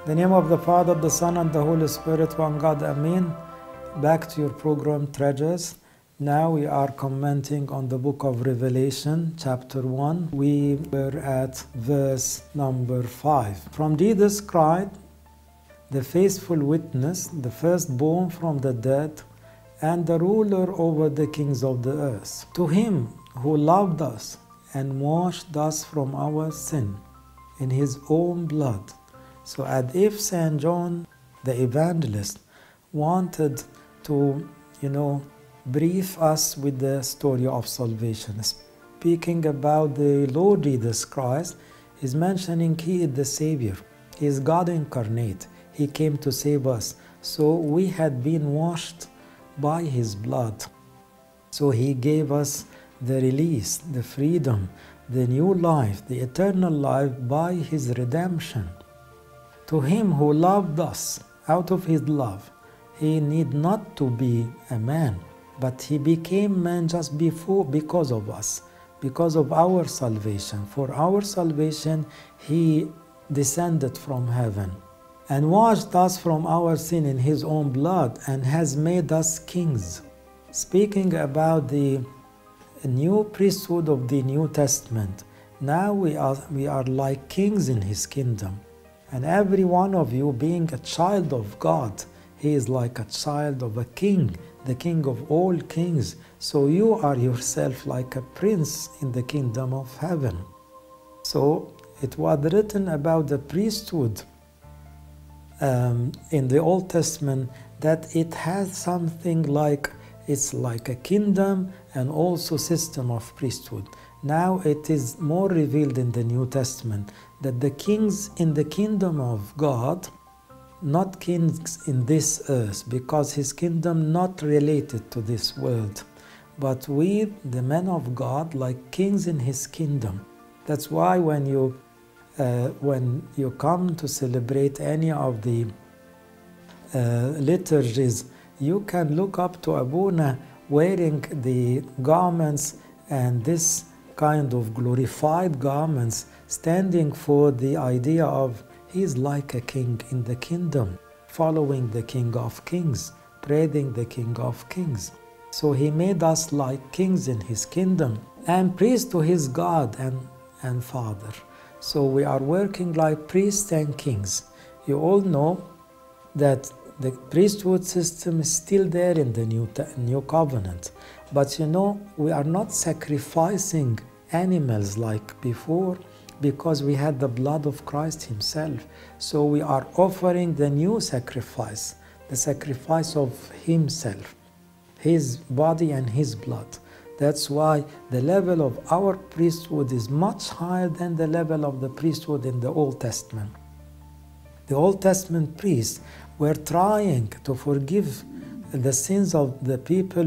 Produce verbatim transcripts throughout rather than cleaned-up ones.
In the name of the Father, the Son, and the Holy Spirit, one God, Amen. Back to your program, Treasures. Now we are commenting on the book of Revelation, chapter one. We were at verse number five. From Jesus Christ, the faithful witness, the firstborn from the dead, and the ruler over the kings of the earth. To him who loved us and washed us from our sin in his own blood. So as if Saint John the Evangelist wanted to, you know, brief us with the story of salvation. Speaking about the Lord Jesus Christ, he's mentioning he is the Savior. He is God incarnate. He came to save us. So we had been washed by his blood. So he gave us the release, the freedom, the new life, the eternal life by his redemption. To him who loved us out of his love, he need not to be a man, but he became man just before because of us, because of our salvation. For our salvation, he descended from heaven and washed us from our sin in his own blood and has made us kings. Speaking about the new priesthood of the New Testament, now we are, we are like kings in his kingdom. And every one of you being a child of God, he is like a child of a king, the king of all kings. So you are yourself like a prince in the kingdom of heaven. So it was written about the priesthood um, in the Old Testament that it has something like, it's like a kingdom and also system of priesthood. Now it is more revealed in the New Testament that the kings in the kingdom of God, not kings in this earth, because his kingdom not related to this world, but we, the men of God, like kings in his kingdom. That's why when you uh, when you come to celebrate any of the uh, liturgies, you can look up to Abuna wearing the garments and this kind of glorified garments, standing for the idea of he is like a king in the kingdom, following the King of Kings, praising the King of Kings. So he made us like kings in his kingdom and priests to his God and, and Father. So we are working like priests and kings. You all know that the priesthood system is still there in the New, New Covenant. But you know, we are not sacrificing animals like before because we had the blood of Christ himself. So we are offering the new sacrifice, the sacrifice of himself, his body and his blood. That's why the level of our priesthood is much higher than the level of the priesthood in the Old Testament. The Old Testament priests were trying to forgive the sins of the people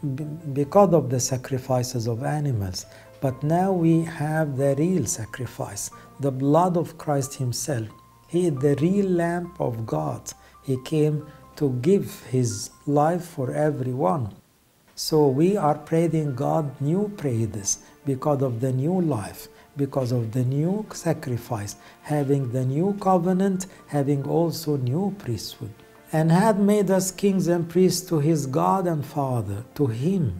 because of the sacrifices of animals. But now we have the real sacrifice, the blood of Christ himself. He is the real Lamb of God. He came to give his life for everyone. So we are praising God new praises because of the new life, because of the new sacrifice, having the new covenant, having also new priesthood. And had made us kings and priests to his God and Father, to him,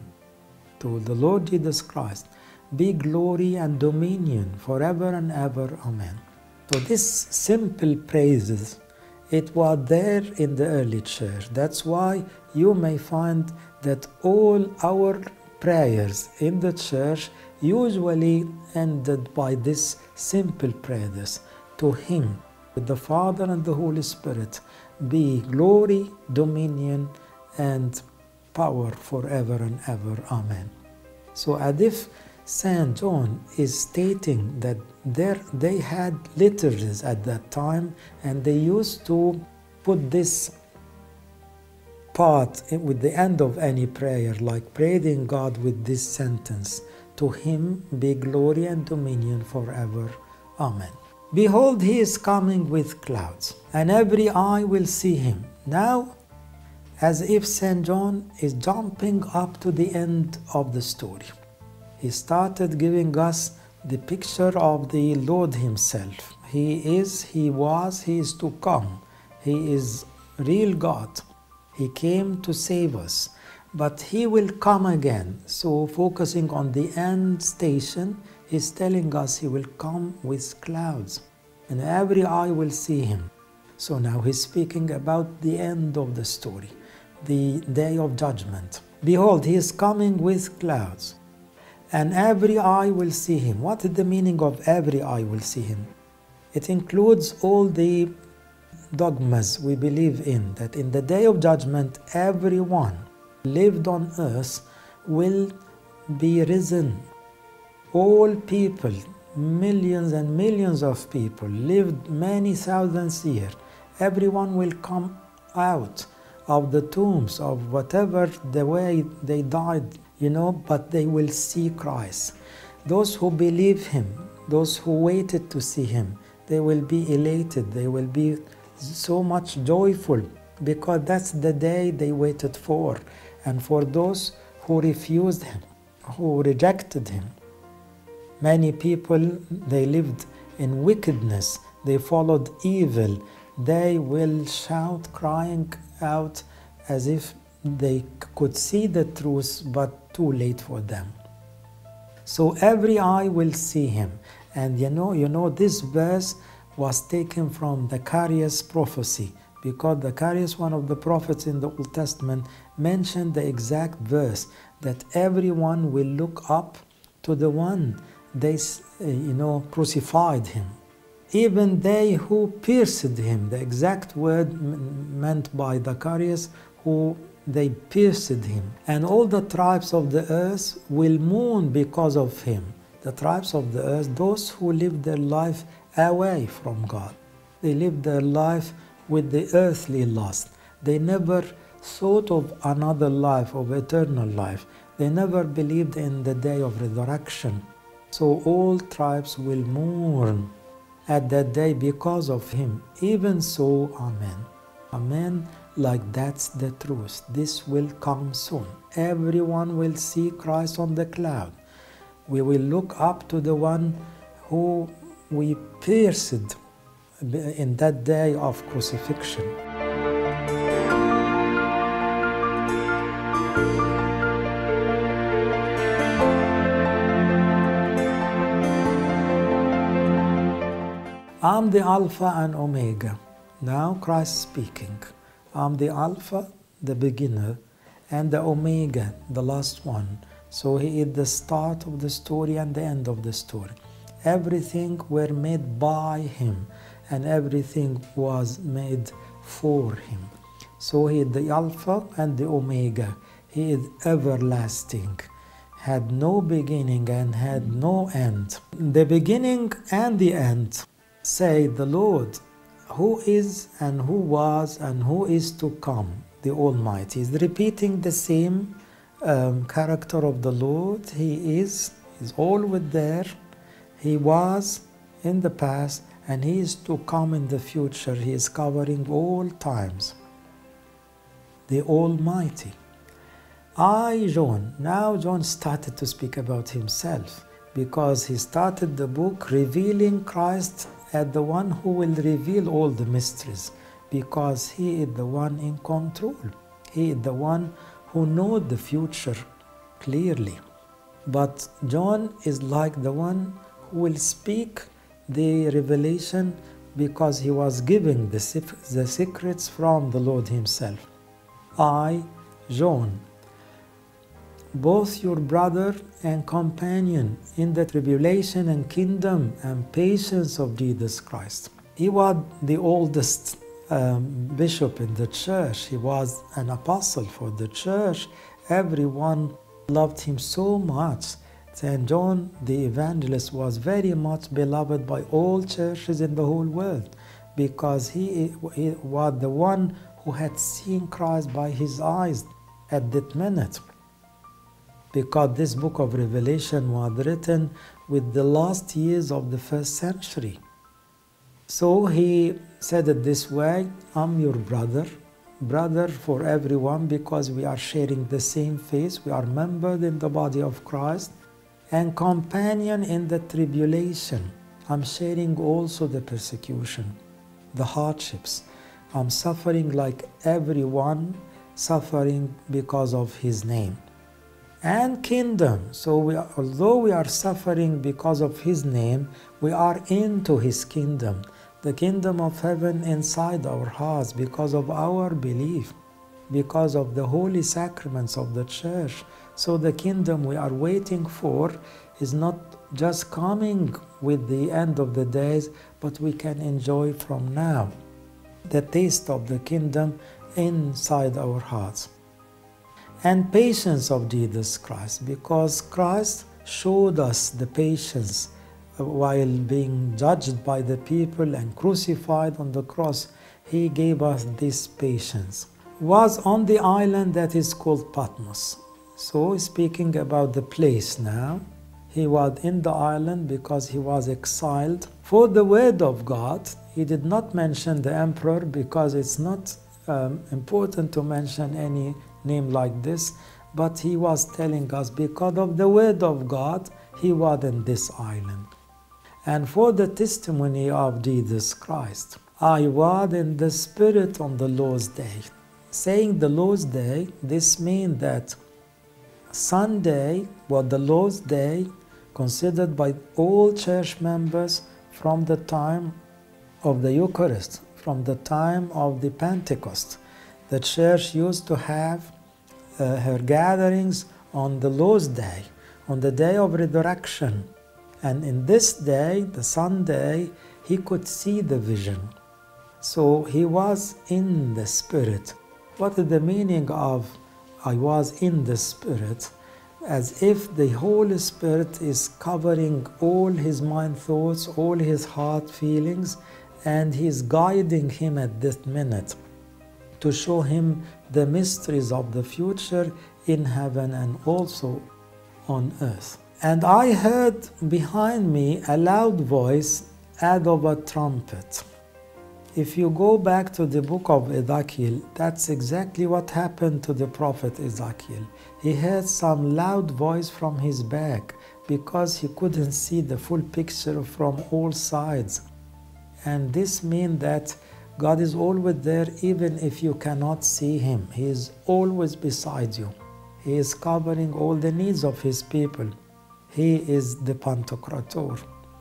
to the Lord Jesus Christ, be glory and dominion forever and ever. Amen. So this simple praises, it was there in the early church. That's why you may find that all our prayers in the church usually ended by this simple prayers. To him, with the Father and the Holy Spirit, be glory, dominion, and power forever and ever. Amen. So as if Saint John is stating that there they had liturgies at that time, and they used to put this part with the end of any prayer, like praising God with this sentence, to him be glory and dominion forever. Amen. Behold, he is coming with clouds, and every eye will see him. Now, as if Saint John is jumping up to the end of the story, he started giving us the picture of the Lord himself. He is, He was, He is to come. He is real God. He came to save us, but He will come again. So focusing on the end station, He's telling us He will come with clouds, and every eye will see Him. So now He's speaking about the end of the story, the day of judgment. Behold, He is coming with clouds, and every eye will see Him. What is the meaning of every eye will see Him? It includes all the dogmas we believe in, that in the day of judgment, everyone lived on earth will be risen. All people, millions and millions of people, lived many thousands years. Everyone will come out of the tombs, of whatever the way they died, you know, but they will see Christ. Those who believe Him, those who waited to see Him, they will be elated, they will be so much joyful, because that's the day they waited for. And for those who refused Him, who rejected Him, many people, they lived in wickedness, they followed evil, they will shout, crying out as if they could see the truth, but too late for them. So every eye will see Him. And you know, you know, this verse was taken from Zechariah's prophecy, because Zechariah, one of the prophets in the Old Testament, mentioned the exact verse that everyone will look up to the one they, you know, crucified Him. Even they who pierced Him, the exact word meant by Zechariah, who they pierced Him. And all the tribes of the earth will mourn because of Him. The tribes of the earth, those who live their life away from God. They live their life with the earthly lust. They never thought of another life, of eternal life. They never believed in the day of resurrection. So all tribes will mourn at that day because of Him. Even so, Amen. Amen, like that's the truth. This will come soon. Everyone will see Christ on the cloud. We will look up to the one who we pierced in that day of crucifixion. I'm the Alpha and Omega. Now Christ speaking. I'm the Alpha, the beginner, and the Omega, the last one. So He is the start of the story and the end of the story. Everything were made by Him, and everything was made for Him. So He is the Alpha and the Omega. He is everlasting, had no beginning and had no end. The beginning and the end say the Lord, who is and who was and who is to come, the Almighty. He's repeating the same um, character of the Lord. He is, He's always there. He was in the past, and He is to come in the future. He is covering all times. The Almighty. I, John, now John started to speak about himself, because he started the book revealing Christ as the one who will reveal all the mysteries, because He is the one in control. He is the one who knows the future clearly. But John is like the one who will speak the revelation, because he was giving the, the secrets from the Lord Himself. I, John, both your brother and companion in the tribulation and kingdom and patience of Jesus Christ. He was the oldest um, bishop in the church. He was an apostle for the church. Everyone loved him so much. Saint John the Evangelist was very much beloved by all churches in the whole world, because he, he was the one who had seen Christ by his eyes at that minute. Because this book of Revelation was written with the last years of the first century. So he said it this way: I'm your brother, brother for everyone, because we are sharing the same faith, we are members in the body of Christ, and companion in the tribulation. I'm sharing also the persecution, the hardships. I'm suffering like everyone suffering because of his name. And kingdom. So we are, although we are suffering because of his name, we are into his kingdom. The kingdom of heaven inside our hearts because of our belief, because of the holy sacraments of the church. So the kingdom we are waiting for is not just coming with the end of the days, but we can enjoy from now the taste of the kingdom inside our hearts. And patience of Jesus Christ, because Christ showed us the patience while being judged by the people and crucified on the cross. He gave us this patience. Was on the island that is called Patmos. So speaking about the place now, he was in the island because he was exiled for the word of God. He did not mention the emperor because it's not um, important to mention any name like this, but he was telling us because of the word of God, he was in this island. And for the testimony of Jesus Christ, I was in the Spirit on the Lord's day. Saying the Lord's day, this means that Sunday was the Lord's day considered by all church members from the time of the Eucharist, from the time of the Pentecost. The church used to have uh, her gatherings on the Lord's day, on the day of resurrection. And in this day, the Sunday, he could see the vision. So he was in the Spirit. What is the meaning of I was in the Spirit? As if the Holy Spirit is covering all his mind thoughts, all his heart feelings, and he is guiding him at this minute to show him the mysteries of the future in heaven and also on earth. And I heard behind me a loud voice as of a trumpet. If you go back to the book of Ezekiel, that's exactly what happened to the prophet Ezekiel. He heard some loud voice from his back because he couldn't see the full picture from all sides. And this means that God is always there even if you cannot see him. He is always beside you. He is covering all the needs of his people. He is the Pantocrator.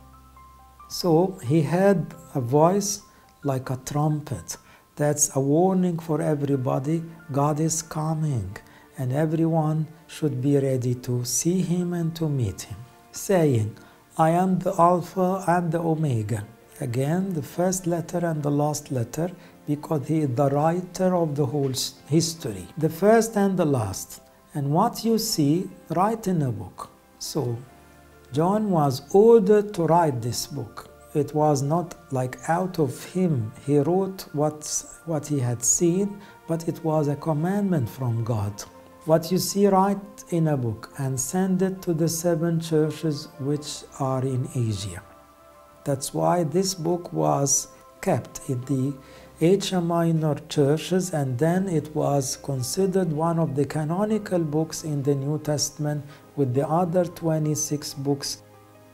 So he heard a voice like a trumpet. That's a warning for everybody. God is coming and everyone should be ready to see him and to meet him, saying, I am the Alpha and the Omega. Again, the first letter and the last letter, because he is the writer of the whole history, the first and the last. And what you see, write in a book. So John was ordered to write this book. It was not like out of him. He wrote what, what he had seen, but it was a commandment from God. What you see, write in a book and send it to the seven churches which are in Asia. That's why this book was kept in the Asia Minor churches, and then it was considered one of the canonical books in the New Testament with the other twenty-six books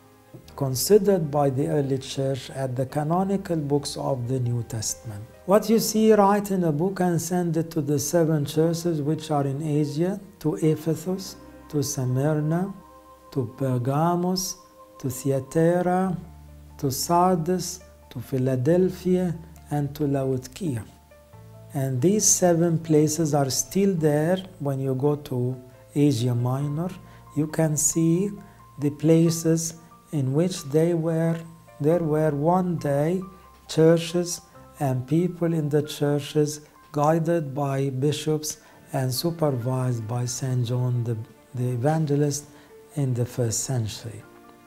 considered by the early church as the canonical books of the New Testament. What you see, write in a book and send it to the seven churches which are in Asia, to Ephesus, to Smyrna, to Pergamos, to Thyatira, to Sardis, to Philadelphia, and to Laodicea. And these seven places are still there. When you go to Asia Minor, you can see the places in which they were, there were one day churches and people in the churches guided by bishops and supervised by Saint John the, the Evangelist in the first century.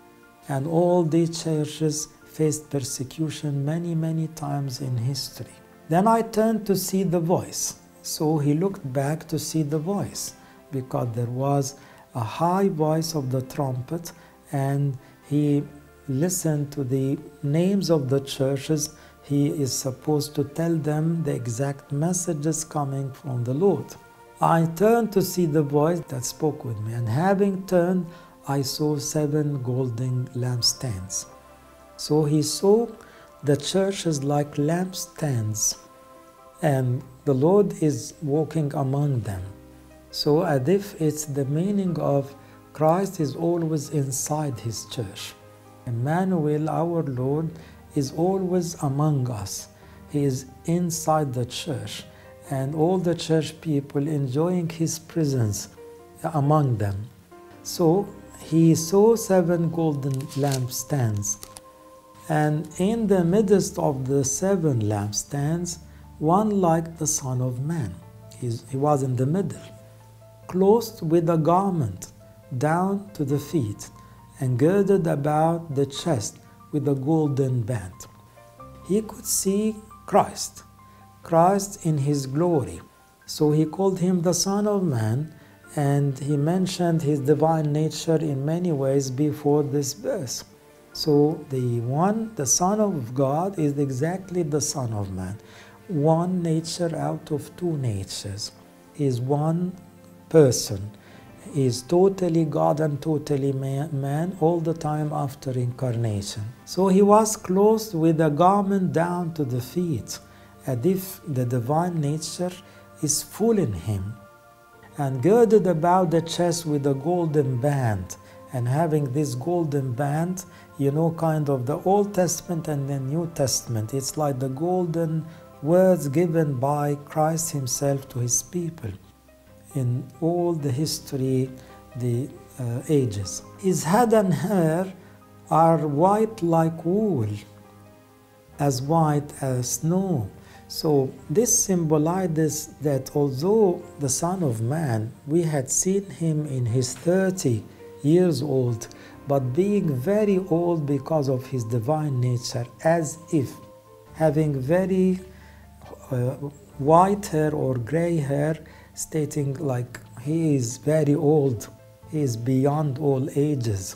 And all these churches faced persecution many, many times in history. Then I turned to see the voice. So he looked back to see the voice, because there was a high voice of the trumpet, and he listened to the names of the churches. He is supposed to tell them the exact messages coming from the Lord. I turned to see the voice that spoke with me, and having turned, I saw seven golden lampstands. So he saw the churches like lampstands, and the Lord is walking among them. So as if it's the meaning of Christ is always inside his church. Emmanuel, our Lord, is always among us. He is inside the church, and all the church people enjoying his presence among them. So he saw seven golden lampstands, and in the midst of the seven lampstands, one like the Son of Man. He's, he was in the middle, clothed with a garment down to the feet, and girded about the chest with a golden band. He could see Christ, Christ in his glory. So he called him the Son of Man, and he mentioned his divine nature in many ways before this verse. So the one, the Son of God, is exactly the Son of Man. One nature out of two natures. He is one person. He is totally God and totally man all the time after incarnation. So he was clothed with a garment down to the feet, as if the divine nature is full in him, and girded about the chest with a golden band. And having this golden band, you know, kind of the Old Testament and the New Testament, it's like the golden words given by Christ himself to his people in all the history, the uh, ages. His head and hair are white like wool, as white as snow. So this symbolizes that although the Son of Man, we had seen him in his thirty years old, but being very old because of his divine nature, as if having very uh, white hair or gray hair, stating like he is very old, he is beyond all ages.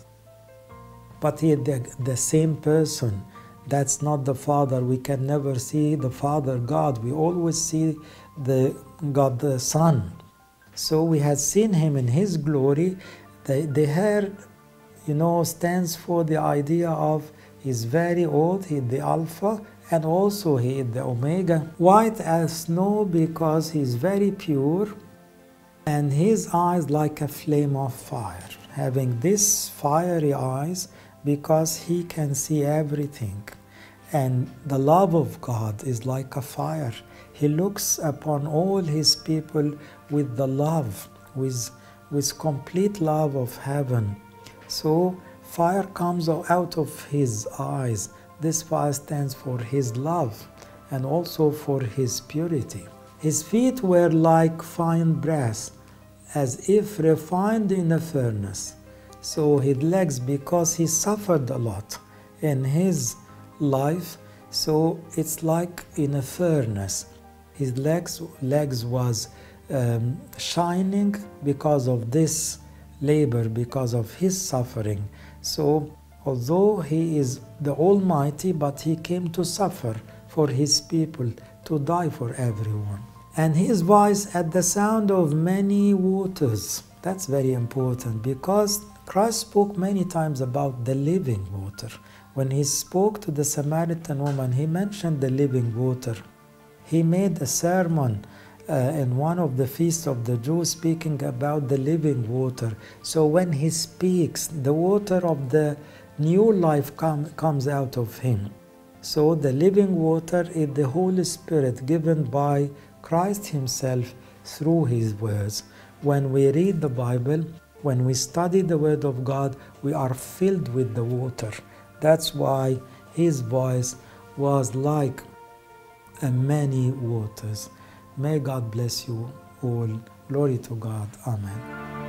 But he is the, the same person. That's not the Father. We can never see the Father God. We always see the God the Son. So we had seen him in his glory. The, the hair, you know, stands for the idea of he's very old, he's the Alpha, and also he is the Omega. White as snow because he's very pure, and his eyes like a flame of fire. Having these fiery eyes because he can see everything. And the love of God is like a fire. He looks upon all his people with the love, with, with complete love of heaven. So fire comes out of his eyes. This fire stands for his love and also for his purity. His feet were like fine brass, as if refined in a furnace. So his legs, because he suffered a lot in his life, so it's like in a furnace. His legs, legs was um, shining because of this labor, because of his suffering. So although he is the Almighty, but he came to suffer for his people, to die for everyone. And his voice at the sound of many waters. That's very important, because Christ spoke many times about the living water. When he spoke to the Samaritan woman, he mentioned the living water. He made a sermon uh, in one of the feasts of the Jews speaking about the living water. So when he speaks, the water of the new life come, comes out of him. So the living water is the Holy Spirit given by Christ himself through his words. When we read the Bible, when we study the Word of God, we are filled with the water. That's why his voice was like a many waters. May God bless you all. Glory to God. Amen.